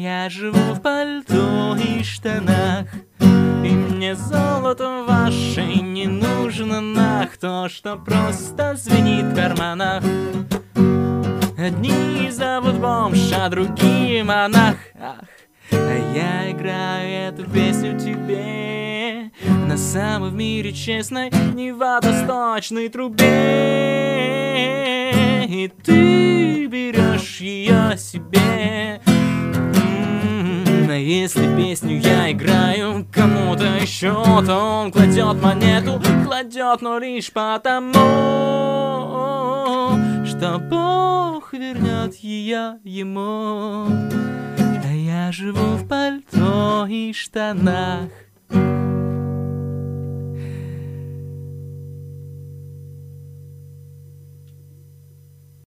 я живу в пальто и штанах, и мне золото ваше не нужно нах. То, что просто звенит в карманах. Одни зовут бомж, а другие монах. Ах, а я играю эту песню тебе на самой в мире честной неводосточной трубе. И ты берешь ее себе. А если песню я играю кому-то еще, то он кладет монету, кладет, но лишь потому, что Бог вернет ее ему. А я живу в пальто и штанах.